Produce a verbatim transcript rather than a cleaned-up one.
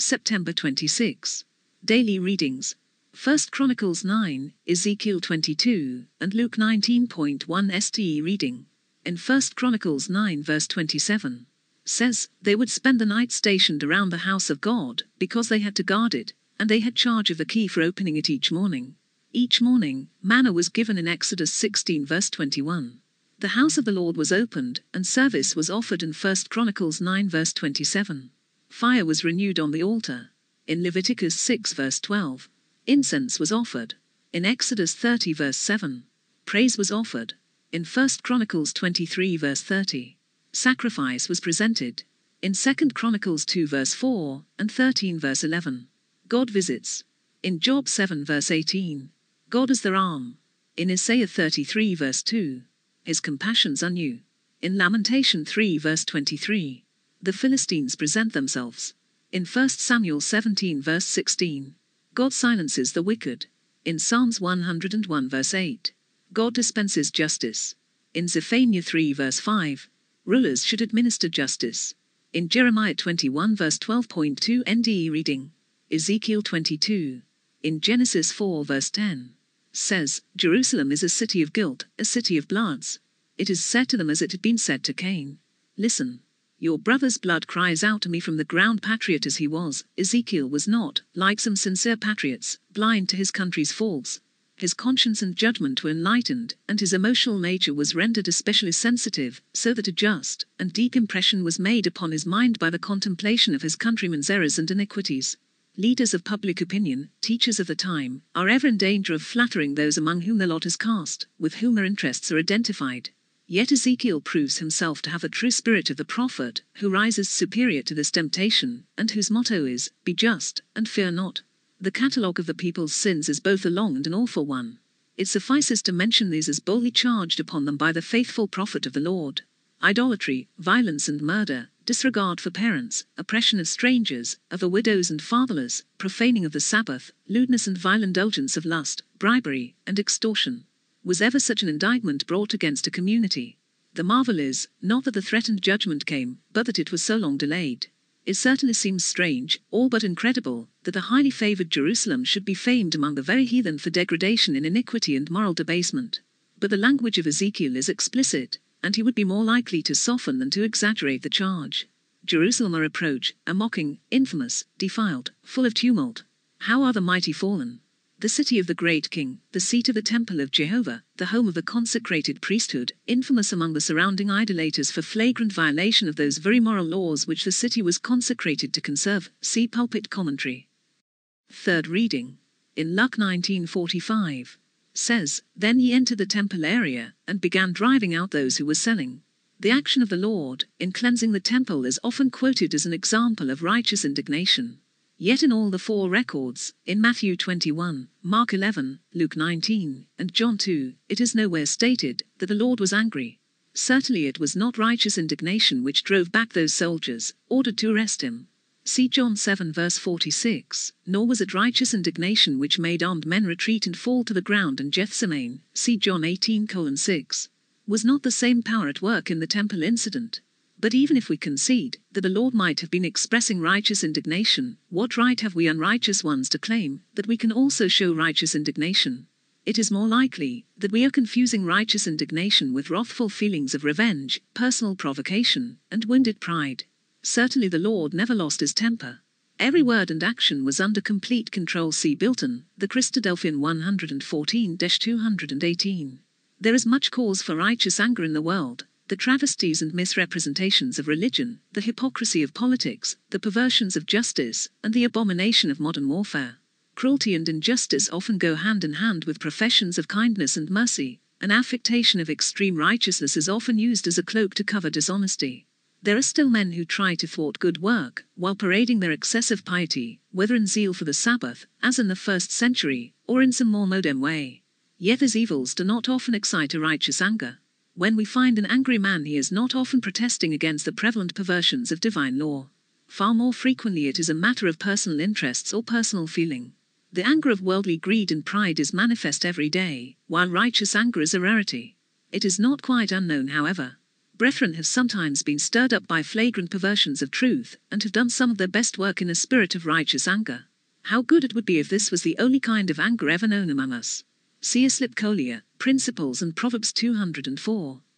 September twenty-sixth. Daily Readings. First Chronicles nine, Ezekiel twenty-two, and Luke nineteen point one S T E reading. In First Chronicles nine verse twenty-seven, says, they would spend the night stationed around the house of God, because they had to guard it, and they had charge of the key for opening it each morning. Each morning, manna was given in Exodus sixteen verse twenty-one. The house of the Lord was opened, and service was offered in First Chronicles nine verse twenty-seven. Fire was renewed on the altar. In Leviticus six verse twelve. Incense was offered. In Exodus thirty verse seven. Praise was offered. In First Chronicles twenty-three verse thirty. Sacrifice was presented. In Second Chronicles two verse four, and thirteen verse eleven. God visits. In Job seven verse eighteen. God is their arm. In Isaiah thirty-three verse two. His compassions are new. In Lamentation three verse twenty-three. The Philistines present themselves. In First Samuel seventeen verse sixteen. God silences the wicked. In Psalms one hundred one verse eight. God dispenses justice. In Zephaniah three verse five. Rulers should administer justice. In Jeremiah twenty-one verse twelve point two N D E reading. Ezekiel twenty-two. In Genesis four verse ten. Says, Jerusalem is a city of guilt, a city of bloods. It is said to them as it had been said to Cain. Listen. Your brother's blood cries out to me from the ground. Patriot as he was, Ezekiel was not, like some sincere patriots, blind to his country's faults. His conscience and judgment were enlightened, and his emotional nature was rendered especially sensitive, so that a just and deep impression was made upon his mind by the contemplation of his countrymen's errors and iniquities. Leaders of public opinion, teachers of the time, are ever in danger of flattering those among whom their lot is cast, with whom their interests are identified. Yet Ezekiel proves himself to have the true spirit of the prophet, who rises superior to this temptation, and whose motto is, be just, and fear not. The catalogue of the people's sins is both a long and an awful one. It suffices to mention these as boldly charged upon them by the faithful prophet of the Lord. Idolatry, violence and murder, disregard for parents, oppression of strangers, of the widows and fatherless, profaning of the Sabbath, lewdness and vile indulgence of lust, bribery, and extortion. Was ever such an indictment brought against a community? The marvel is, not that the threatened judgment came, but that it was so long delayed. It certainly seems strange, all but incredible, that the highly favored Jerusalem should be famed among the very heathen for degradation in iniquity and moral debasement. But the language of Ezekiel is explicit, and he would be more likely to soften than to exaggerate the charge. Jerusalem a reproach, a mocking, infamous, defiled, full of tumult. How are the mighty fallen! The city of the great king, the seat of the temple of Jehovah, the home of the consecrated priesthood, infamous among the surrounding idolaters for flagrant violation of those very moral laws which the city was consecrated to conserve. See Pulpit Commentary. Third reading. In Luke nineteen forty-five. Says, then he entered the temple area, and began driving out those who were selling. The action of the Lord, in cleansing the temple, is often quoted as an example of righteous indignation. Yet in all the four records, in Matthew twenty-one, Mark eleven, Luke nineteen, and John two, it is nowhere stated that the Lord was angry. Certainly it was not righteous indignation which drove back those soldiers, ordered to arrest him. See John seven verse forty-six, nor was it righteous indignation which made armed men retreat and fall to the ground in Gethsemane. See John eighteen colon six. Was not the same power at work in the temple incident? But even if we concede that the Lord might have been expressing righteous indignation, what right have we unrighteous ones to claim that we can also show righteous indignation? It is more likely that we are confusing righteous indignation with wrathful feelings of revenge, personal provocation, and wounded pride. Certainly the Lord never lost his temper. Every word and action was under complete control. See Bilton, the Christadelphian one fourteen to two eighteen. There is much cause for righteous anger in the world. The travesties and misrepresentations of religion, the hypocrisy of politics, the perversions of justice, and the abomination of modern warfare. Cruelty and injustice often go hand in hand with professions of kindness and mercy. An affectation of extreme righteousness is often used as a cloak to cover dishonesty. There are still men who try to thwart good work, while parading their excessive piety, whether in zeal for the Sabbath, as in the first century, or in some more modern way. Yet these evils do not often excite a righteous anger. When we find an angry man, he is not often protesting against the prevalent perversions of divine law. Far more frequently it is a matter of personal interests or personal feeling. The anger of worldly greed and pride is manifest every day, while righteous anger is a rarity. It is not quite unknown, however. brethren have sometimes been stirred up by flagrant perversions of truth, and have done some of their best work in a spirit of righteous anger. How good it would be if this was the only kind of anger ever known among us. C S Lipkolia, Principles and Proverbs two hundred four.